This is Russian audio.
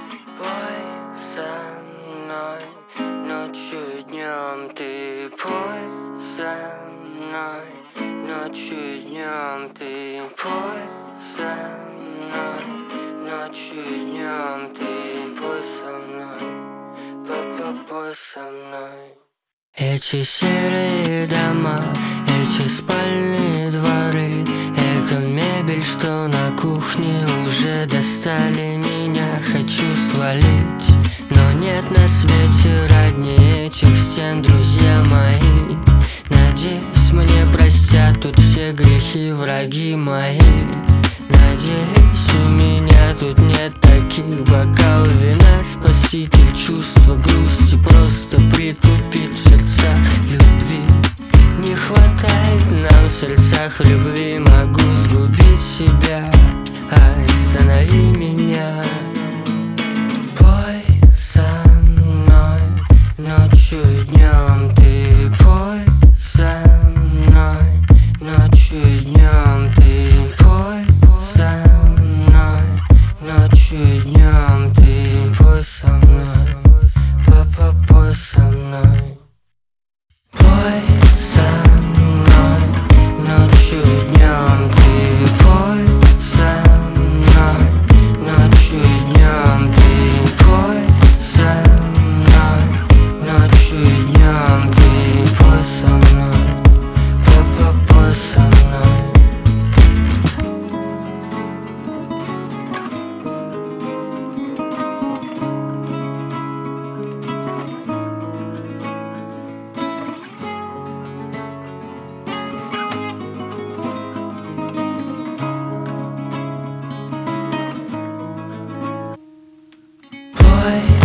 Пой со мной ночью и днем, ты пой со мной ночью и днем, ты пой со мной ночью и днем, ты пой со мной, пой со мной. Эти серые дома, эти спальные дворы, эта мебель, что на кухне, уже достали меня. Хочу свалить, но нет на свете роднее этих стен, друзья мои. Надеюсь, мне простят тут все грехи враги мои. Надеюсь, у меня тут нет таких бокалов вина. Спаситель чувства грусти просто притупит в сердцах любви. Не хватает нам в сердцах любви, могу сгубить себя. Останови меня. Пой со мной ночью и днем, ты пой со мной ночью и днем, ты пой со мной ночью и днем, ты пой со мной, пой со мной. Пой со мной ночью и днем, ты пой со мной ночью и днем, ты пой со мной ночью и днем, ты пой со мной, пой со мной. Пой